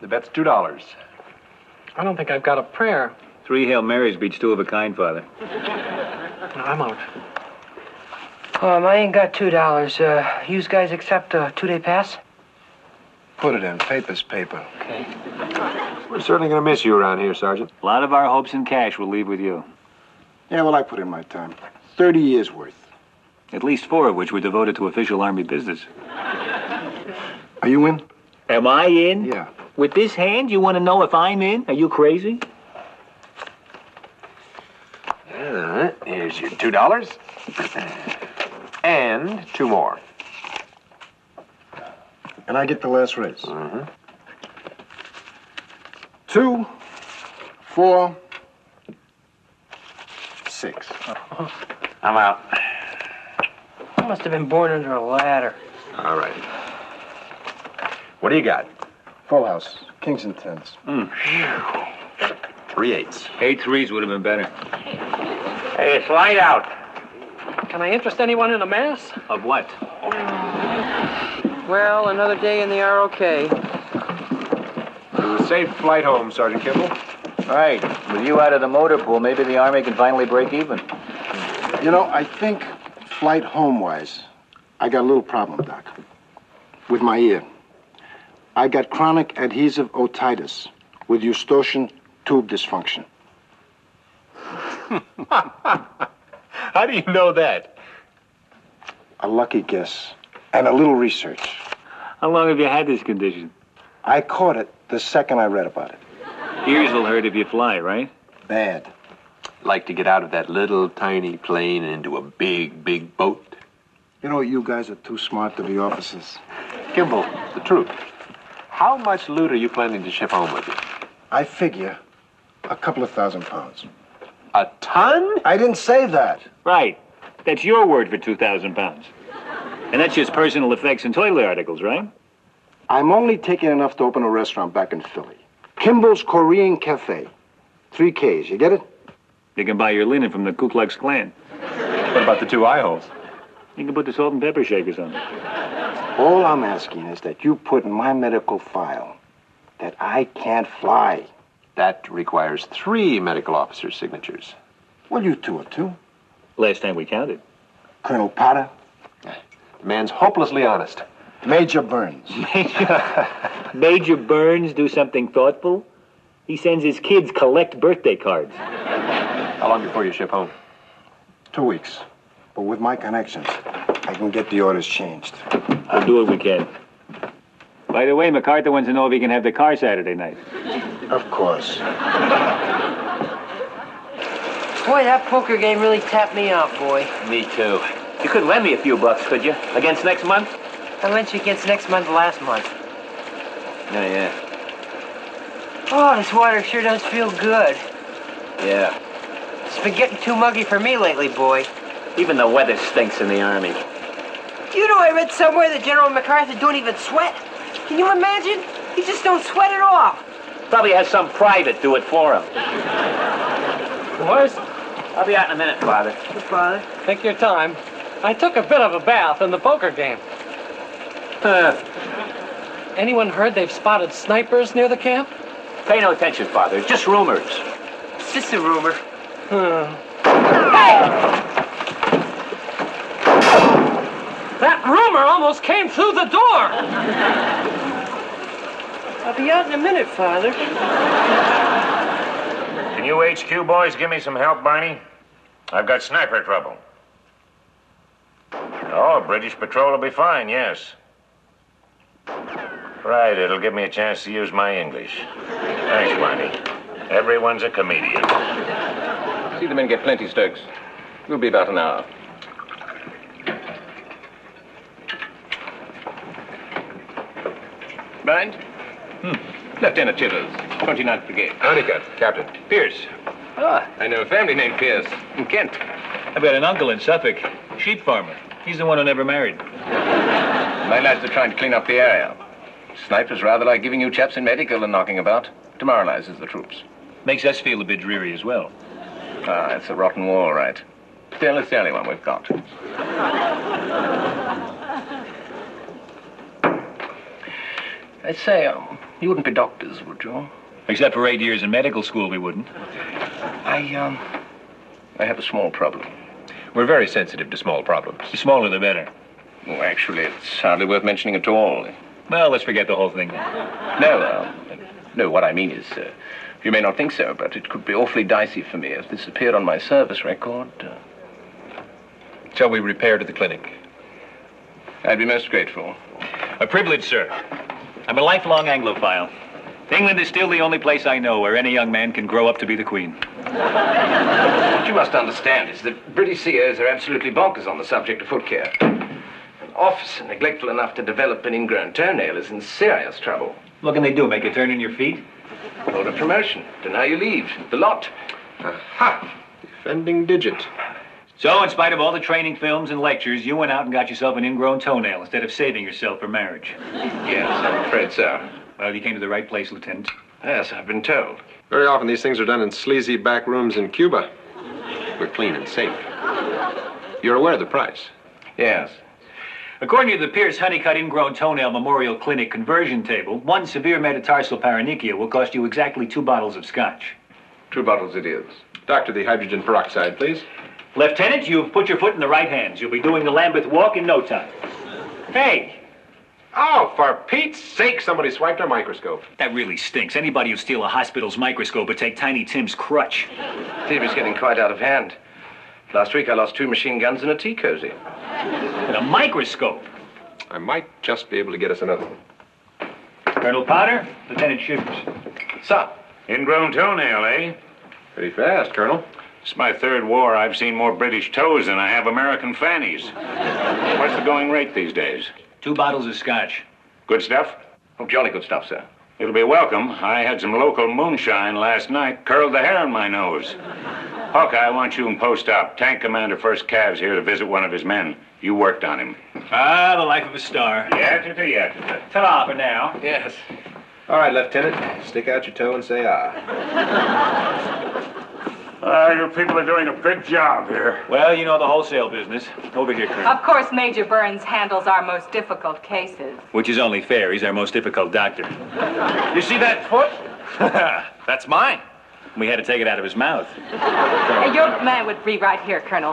The bet's $2. I don't think I've got a prayer. 3 Hail Marys beats 2 of a kind, Father. I'm out. I ain't got $2. You guys accept a 2-day pass? Put it in. Paper's paper. Okay. We're certainly going to miss you around here, Sergeant. A lot of our hopes and cash will leave with you. Yeah, well, I put in my time. 30 years worth. At least 4 of which were devoted to official Army business. Are you in? Am I in? Yeah. With this hand, you want to know if I'm in? Are you crazy? Here's your $2. And 2 more. And I get the last race. Mm-hmm. 2, 4, 6. I'm out. I must have been born under a ladder. All right. What do you got? Full house. Kings and tens. 3 8s. 8 threes would have been better. Hey, it's light out. Can I interest anyone in a mass? Of what? Well, another day in the ROK. It was a safe flight home, Sergeant Kimball. Right. With you out of the motor pool, maybe the Army can finally break even. You know, I think flight home-wise, I got a little problem, Doc. With my ear. I got chronic adhesive otitis with Eustachian tube dysfunction. How do you know that? A lucky guess and a little research. How long have you had this condition? I caught it the second I read about it. Ears will hurt if you fly, right? Bad. Like to get out of that little tiny plane and into a big, big boat? You know, you guys are too smart to be officers. Kimball, the truth. How much loot are you planning to ship home with you? I figure a couple of £1,000. A ton? I didn't say that. Right. That's your word for 2,000 pounds. And that's just personal effects and toilet articles, right? I'm only taking enough to open a restaurant back in Philly. Kimball's Korean Cafe. 3 Ks, you get it? You can buy your linen from the Ku Klux Klan. What about the 2 eye holes? You can put the salt and pepper shakers on it. All I'm asking is that you put in my medical file that I can't fly. That requires 3 medical officers' signatures. Well, you 2 are 2. Last time we counted. Colonel Potter. The man's hopelessly honest. Major Burns. Major Burns do something thoughtful? He sends his kids collect birthday cards. How long before you ship home? 2 weeks. But with my connections, I can get the orders changed. I'll do what we can. By the way, MacArthur wants to know if he can have the car Saturday night. Of course. Boy, that poker game really tapped me out, boy. Me too. You could lend me a few bucks, could you? Against next month? I lent you against next month last month. Yeah. Oh, this water sure does feel good. Yeah. It's been getting too muggy for me lately, boy. Even the weather stinks in the Army. You know I read somewhere that General MacArthur don't even sweat. Can you imagine? He just don't sweat at all. Probably has some private do it for him. Boys, I'll be out in a minute, Father. Good father. take your time. I took a bit of a bath in the poker game. Anyone heard they've spotted snipers near the camp? Pay no attention, Father. Just rumors. It's just a rumor. That rumor almost came through the door. I'll be out in a minute, Father. Can you HQ boys give me some help, Barney? I've got sniper trouble. Oh, British patrol will be fine, yes. Right, it'll give me a chance to use my English. Thanks, Barney. Everyone's a comedian. See the men get plenty, Stokes. We'll be about an hour. Mind? Lieutenant Chivers, 29th Brigade. Honeycutt, Captain. Pierce. Ah, I know a family named Pierce in Kent. I've got an uncle in Suffolk, sheep farmer. He's the one who never married. My lads are trying to clean up the area. Snipers rather like giving you chaps in medical and knocking about. Demoralizes the troops. Makes us feel a bit dreary as well. Ah, it's a rotten war, all right. Still, it's the only one we've got. I say, You wouldn't be doctors, would you? Except for 8 years in medical school, we wouldn't. I have a small problem. We're very sensitive to small problems. The smaller, the better. Oh, actually, it's hardly worth mentioning at all. Well, let's forget the whole thing. No, what I mean is, you may not think so, but it could be awfully dicey for me if this appeared on my service record. Shall we repair to the clinic? I'd be most grateful. A privilege, sir. I'm a lifelong Anglophile. England is still the only place I know where any young man can grow up to be the Queen. What you must understand is that British CEOs are absolutely bonkers on the subject of foot care. An officer neglectful enough to develop an ingrown toenail is in serious trouble. What can they do, make you turn in your feet? Hold a promotion, deny you leave, the lot. Aha! Defending digit. So, in spite of all the training films and lectures, you went out and got yourself an ingrown toenail instead of saving yourself for marriage. Yes, I'm afraid so. Well, you came to the right place, Lieutenant. Yes, I've been told. Very often these things are done in sleazy back rooms in Cuba. We're clean and safe. You're aware of the price? Yes. According to the Pierce Honeycutt Ingrown Toenail Memorial Clinic conversion table, one severe metatarsal paronychia will cost you exactly 2 bottles of scotch. 2 bottles it is. Doctor, the hydrogen peroxide, please. Lieutenant, you've put your foot in the right hands. You'll be doing the Lambeth walk in no time. Hey! Oh, for Pete's sake, somebody swiped our microscope. That really stinks. Anybody who'd steal a hospital's microscope would take Tiny Tim's crutch. Thievery's getting quite out of hand. Last week I lost 2 machine guns and a tea cozy. And a microscope. I might just be able to get us another one. Colonel Potter, Lieutenant Shivers. Sir. Ingrown toenail, eh? Pretty fast, Colonel. It's my 3rd war. I've seen more British toes than I have American fannies. What's the going rate these days? 2 bottles of scotch. Good stuff? Oh, jolly good stuff, sir. It'll be welcome. I had some local moonshine last night. Curled the hair on my nose. Hawkeye, I want you in post-op. Tank Commander First Cav's here to visit one of his men. You worked on him. Ah, the life of a star. Yeah. Ta-ra for now. Yes. All right, Lieutenant. Stick out your toe and say ah. You people are doing a big job here. Well, you know the wholesale business. Over here, Colonel. Of course, Major Burns handles our most difficult cases. Which is only fair. He's our most difficult doctor. You see that foot? That's mine. We had to take it out of his mouth. Your man would be right here, Colonel.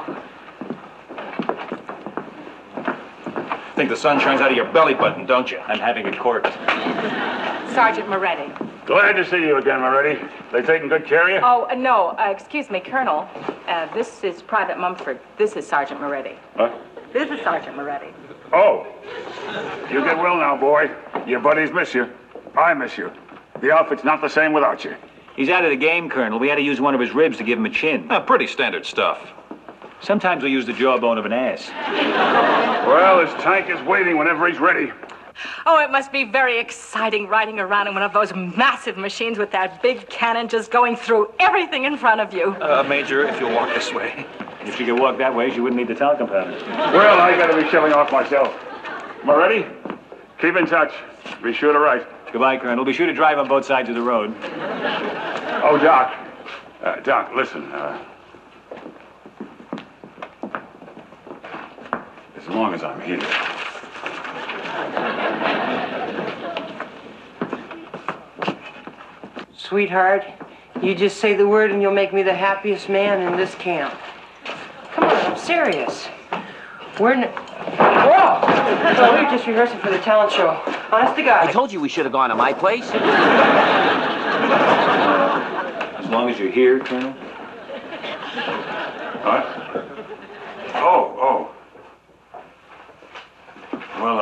Think the sun shines out of your belly button, don't you? I'm having it corked. Sergeant Moretti. Glad to see you again, Moretti. They taking good care of you? Oh, no, excuse me, Colonel. This is Private Mumford. This is Sergeant Moretti. What? This is Sergeant Moretti. Oh. You get well now, boy. Your buddies miss you. I miss you. The outfit's not the same without you. He's out of the game, Colonel. We had to use one of his ribs to give him a chin. Pretty standard stuff. Sometimes we use the jawbone of an ass. Well, his tank is waiting whenever he's ready. Oh, it must be very exciting riding around in one of those massive machines with that big cannon just going through everything in front of you. Major, if you'll walk this way. If she could walk that way, she wouldn't need the talcum powder. Well, I gotta be shelling off myself. Moretti, keep in touch. Be sure to write. Goodbye, Colonel. Be sure to drive on both sides of the road. Oh, Doc. Doc, listen. As long as I'm here. Sweetheart, you just say the word and you'll make me the happiest man in this camp. Come on, I'm serious. Whoa! No, we're just rehearsing for the talent show. Honest to God. I told you we should have gone to my place. As long as you're here, Colonel. What? Oh. Well,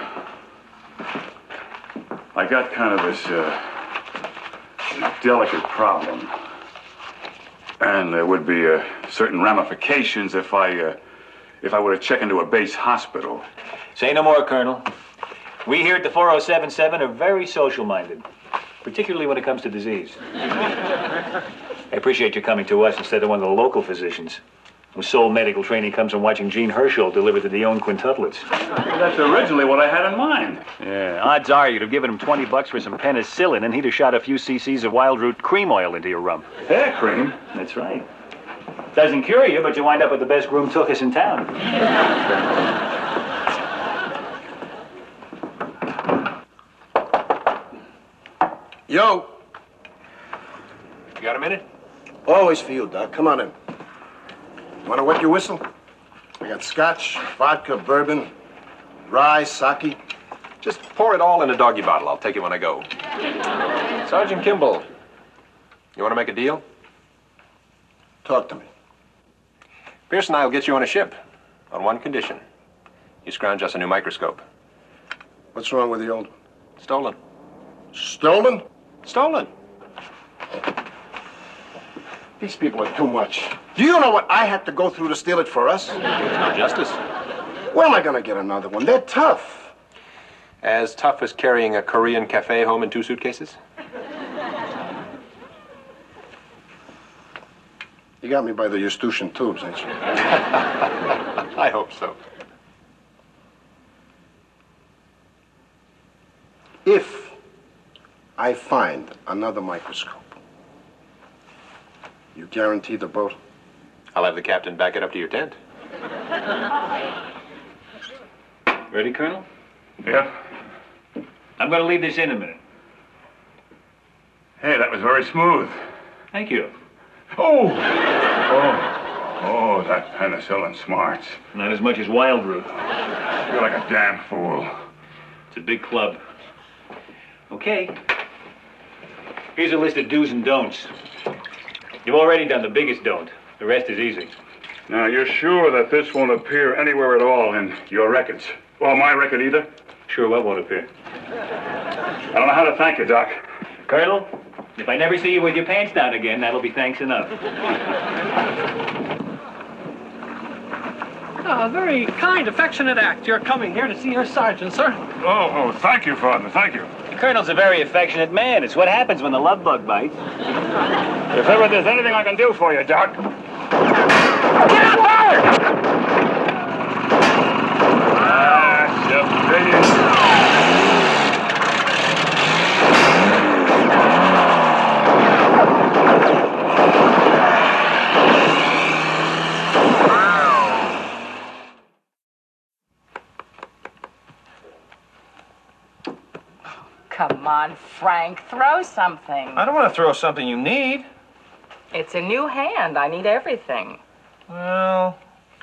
I got kind of this, delicate problem. And there would be, certain ramifications if I were to check into a base hospital. Say no more, Colonel. We here at the 4077 are very social-minded, particularly when it comes to disease. I appreciate you coming to us instead of one of the local physicians, whose sole medical training comes from watching Gene Herschel deliver the Dion quintuplets. That's originally what I had in mind. Yeah, odds are you'd have given him $20 for some penicillin, and he'd have shot a few cc's of wild root cream oil into your rump. Hair cream? That's right. Doesn't cure you, but you wind up with the best groom tuchus in town. Yo. You got a minute? Always for you, Doc. Come on in. Want to wet your whistle? I got scotch, vodka, bourbon, rye, sake. Just pour it all in a doggy bottle. I'll take it when I go. Sergeant Kimball, you want to make a deal? Talk to me. Pierce and I will get you on a ship on one condition. You scrounge us a new microscope. What's wrong with the old one? Stolen. Stolen? Stolen. These people are too much. Do you know what I had to go through to steal it for us? No justice. When am I going to get another one? They're tough. As tough as carrying a Korean cafe home in 2 suitcases? You got me by the Eustachian tubes, ain't you? I hope so. If I find another microscope, you guarantee the boat? I'll have the captain back it up to your tent. Ready, Colonel? Yeah. I'm going to leave this in a minute. Hey, that was very smooth. Thank you. Oh, that penicillin smarts. Not as much as Wild Root. You're like a damn fool. It's a big club. Okay. Here's a list of do's and don'ts. You've already done the biggest don't. The rest is easy. Now, you're sure that this won't appear anywhere at all in your records? Or my record either? Sure, what won't appear? I don't know how to thank you, Doc. Colonel, if I never see you with your pants down again, that'll be thanks enough. A very kind, affectionate act. You're coming here to see your sergeant, sir. Oh, thank you, Father, thank you. The Colonel's a very affectionate man. It's what happens when the love bug bites. If ever there's anything I can do for you, Doc. Get up there! Come on, Frank, throw something. I don't want to throw something you need. It's a new hand. I need everything. Well...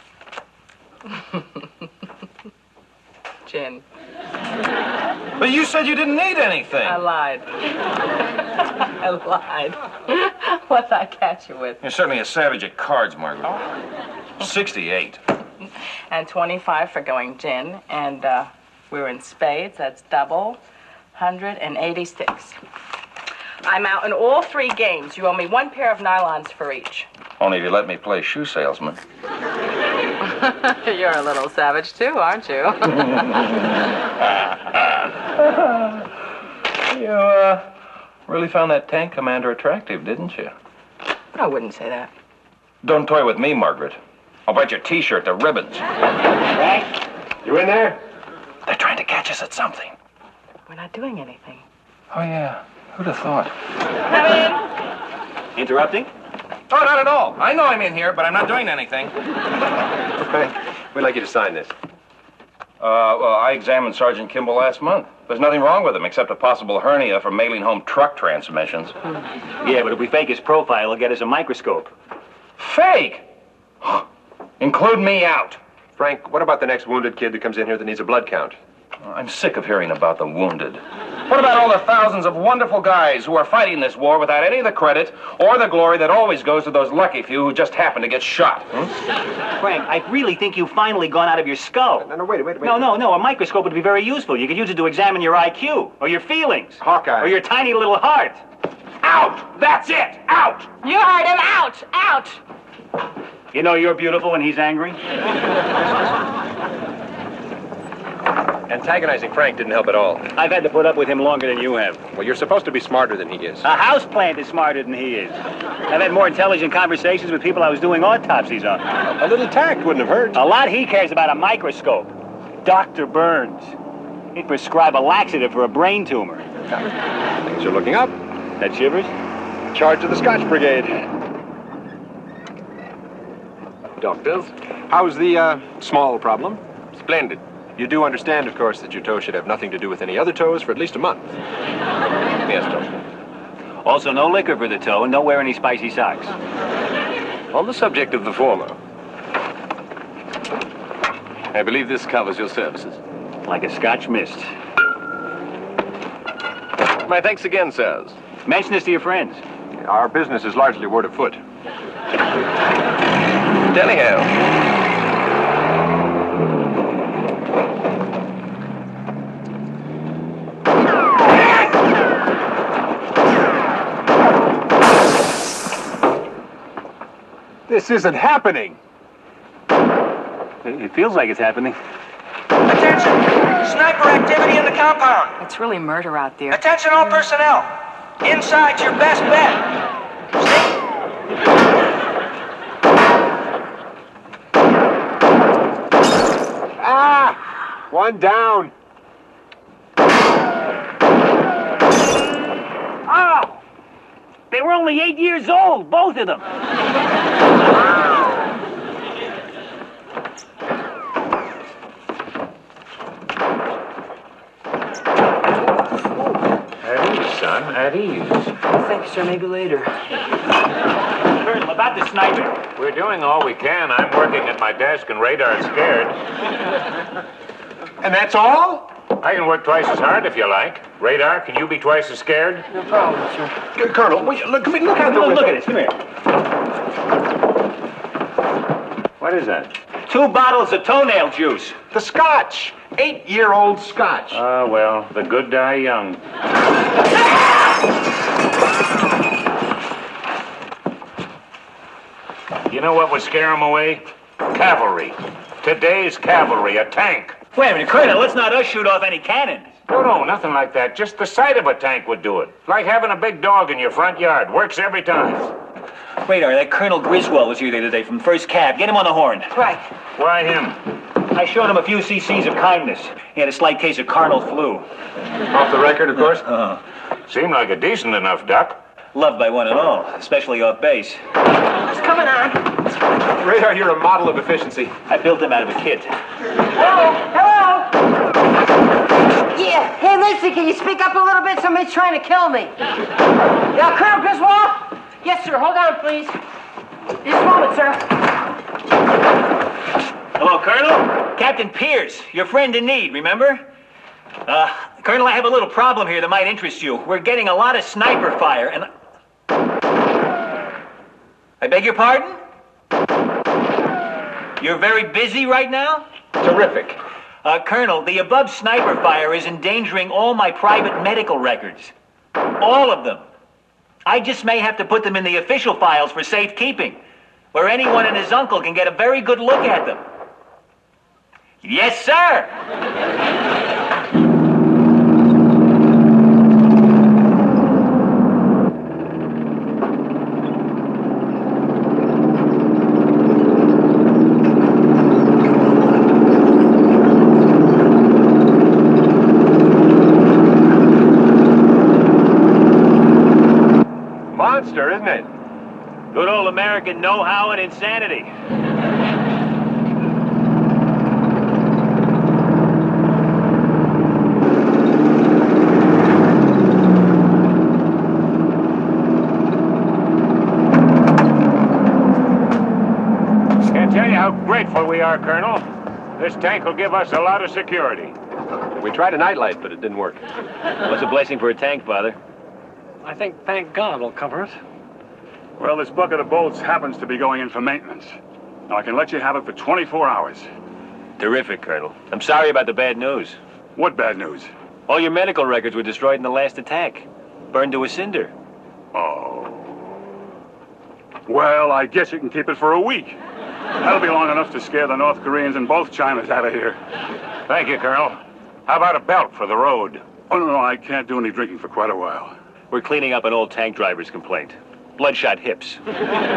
Gin. But you said you didn't need anything. I lied. I lied. What'd I catch you with? You're certainly a savage at cards, Margaret. 68. And 25 for going gin. And we're in spades. That's double. 186. I'm out in all 3 games. You owe me 1 pair of nylons for each. Only if you let me play shoe salesman. You're a little savage, too, aren't you? You, really found that tank commander attractive, didn't you? I wouldn't say that. Don't toy with me, Margaret. I'll bite your T-shirt to ribbons. Frank, You in there? They're trying to catch us at something. We're not doing anything. Oh, yeah. Who'd have thought? interrupting? Oh, not at all. I know I'm in here, but I'm not doing anything. Okay. We'd like you to sign this. Well, I examined Sergeant Kimball last month. There's nothing wrong with him except a possible hernia from mailing home truck transmissions. Yeah, but if we fake his profile, he'll get us a microscope. Fake? Include me out. Frank, what about the next wounded kid that comes in here that needs a blood count? I'm sick of hearing about the wounded. What about all the thousands of wonderful guys who are fighting this war without any of the credit or the glory that always goes to those lucky few who just happen to get shot? Frank, I really think you've finally gone out of your skull. No, wait. No, a microscope would be very useful. You could use it to examine your IQ, or your feelings. Hawkeye. Or your tiny little heart. Out! That's it! Out! You heard him. Out! Out! You know you're beautiful when he's angry? Antagonizing Frank didn't help at all. I've had to put up with him longer than you have. Well, you're supposed to be smarter than he is. A houseplant is smarter than he is. I've had more intelligent conversations with people I was doing autopsies on. A little tact wouldn't have hurt. A lot he cares about a microscope. Dr. Burns. He'd prescribe a laxative for a brain tumor. Things are looking up. That shivers? Charge of the Scotch Brigade. Doctors, how's the small problem? Splendid. You do understand, of course, that your toe should have nothing to do with any other toes for at least a month. Yes, Doctor. Also, no liquor for the toe and don't wear any spicy socks. On the subject of the former, I believe this covers your services. Like a Scotch mist. My thanks again, sirs. Mention this to your friends. Our business is largely word of foot. Delhi-ho. This isn't happening. It feels like it's happening. Attention! Sniper activity in the compound. It's really murder out there. Attention all personnel. Inside's your best bet. Ah! One down. Oh! They were only 8 years old, both of them. At ease, son, at ease. Thank you, sir. Maybe later. Colonel, about the sniper. We're doing all we can. I'm working at my desk and Radar's scared. And that's all? I can work twice as hard if you like. Radar, can you be twice as scared? No problem, sir. Colonel, look out the window. Look at this. Come here. What is that? 2 bottles of toenail juice. The Scotch. 8-year-old Scotch. Ah, well, the good die young. You know what would scare them away? Cavalry. Today's cavalry, a tank. Wait a minute, Colonel, let's not us shoot off any cannons. No, nothing like that. Just the sight of a tank would do it. Like having a big dog in your front yard. Works every time. Radar, that Colonel Griswold was here the other day from 1st Cab. Get him on the horn. Right. Why him? I showed him a few cc's of kindness. He had a slight case of carnal flu. Off the record, of course. Seemed like a decent enough duck. Loved by one and all, especially off base. It's coming on. Radar, you're a model of efficiency. I built him out of a kit. Hello? Yeah. Hey, listen, can you speak up a little bit? Somebody's trying to kill me. Yeah, Colonel Griswold? Yes, sir. Hold on, please. Just a moment, sir. Hello, Colonel. Captain Pierce, your friend in need, remember? Colonel, I have a little problem here that might interest you. We're getting a lot of sniper fire, and... I beg your pardon? You're very busy right now? Terrific. Colonel, the above sniper fire is endangering all my private medical records. All of them. I just may have to put them in the official files for safekeeping, where anyone and his uncle can get a very good look at them. Yes, sir! Monster, isn't it? Good old American know-how and insanity. Can't tell you how grateful we are, Colonel. This tank will give us a lot of security. We tried a nightlight, but it didn't work. What's a blessing for a tank, Father? I think, thank God, will cover it. Well, this bucket of bolts happens to be going in for maintenance. Now, I can let you have it for 24 hours. Terrific, Colonel. I'm sorry about the bad news. What bad news? All your medical records were destroyed in the last attack. Burned to a cinder. Oh. Well, I guess you can keep it for a week. That'll be long enough to scare the North Koreans and both Chinas out of here. Thank you, Colonel. How about a belt for the road? Oh, no, I can't do any drinking for quite a while. We're cleaning up an old tank driver's complaint. Bloodshot hips. What?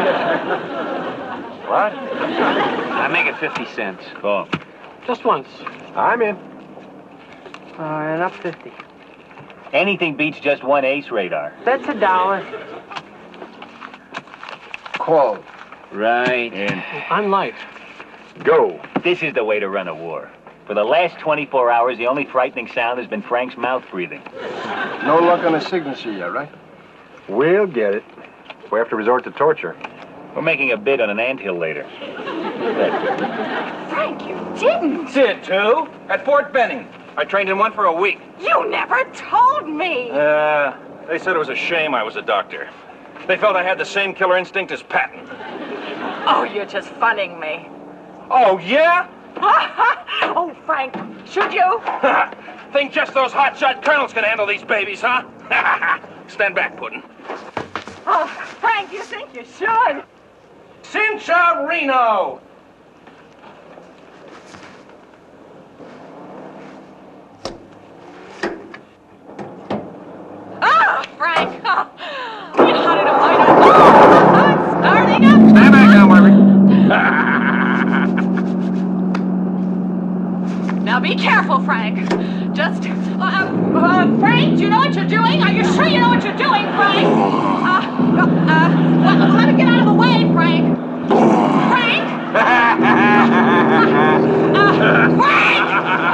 I make it 50 cents. Oh. Just once. I'm in. And up 50. Anything beats just one ace, Radar. That's $1. Call. Right. And I'm light. go. This is the way to run a war. For the last 24 hours, the only frightening sound has been Frank's mouth breathing. No luck on a signature yet, right? We'll get it. We have to resort to torture. We're making a bid on an anthill later. Frank, you didn't. Did too. At Fort Benning. I trained in one for a week. You never told me. They said it was a shame I was a doctor. They felt I had the same killer instinct as Patton. Oh, you're just funning me. Oh, yeah? Oh, Frank, should you? Think just those hotshot colonels can handle these babies, huh? Stand back, Puddin'. Oh, Frank, you think you should? Cincinnati! Oh, Frank! Oh, you hunted a fight on. Oh, it's starting up. Stand back now, Margaret. Now be careful, Frank. Just, Frank, do you know what you're doing? Are you sure you know what you're doing, Frank? Let me get out of the way, Frank. Frank? Frank!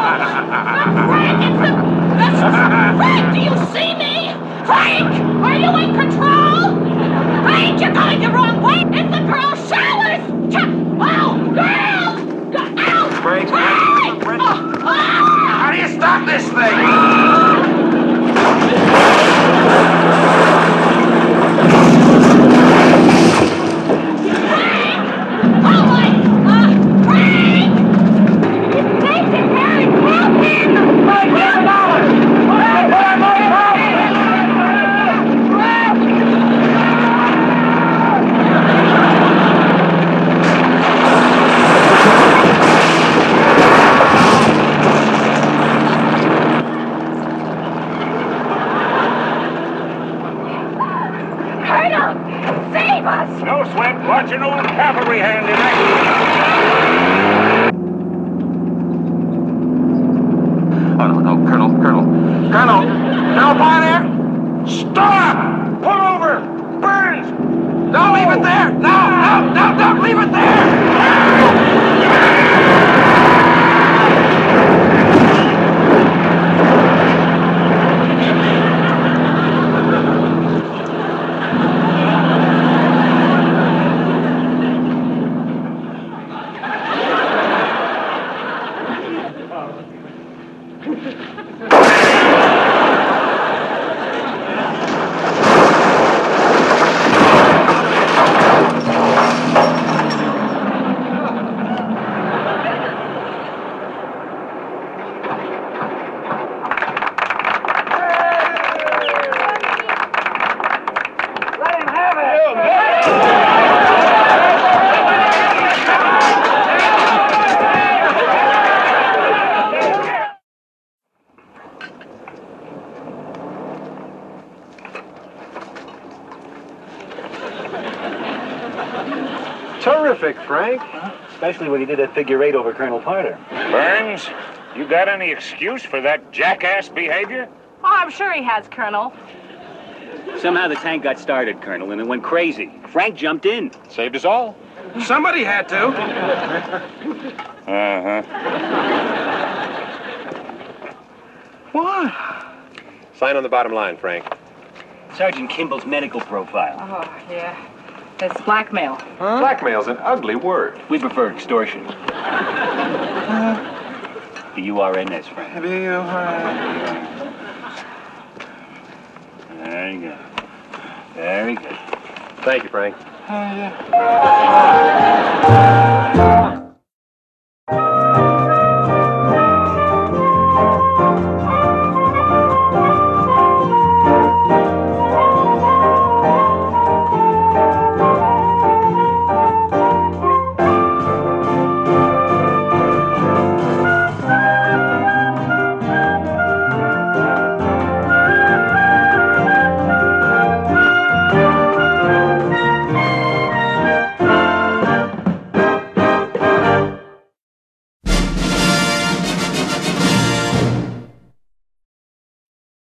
Frank, do you see me? Frank, are you in control? Frank, you're going the wrong way. It's the girls' showers. Oh, girls! Ow! Frank, How do you stop this thing? No sweat, watch an old cavalry hand in action. Oh, no, Colonel. Colonel Pioneer! Stop! Pull over! Burns! Don't leave it there! No, don't leave it there! Terrific, Frank. Especially when he did that figure eight over Colonel Parter. Burns, you got any excuse for that jackass behavior? Oh, I'm sure he has, Colonel. Somehow the tank got started, Colonel, and it went crazy. Frank jumped in. Saved us all. Somebody had to. Uh-huh. What? Sign on the bottom line, Frank. Sergeant Kimball's medical profile. Oh, yeah. It's blackmail. Huh? Blackmail's an ugly word. We prefer extortion. B-U-R-N-S, Frank. There you go. Very good. Thank you, Frank. Yeah.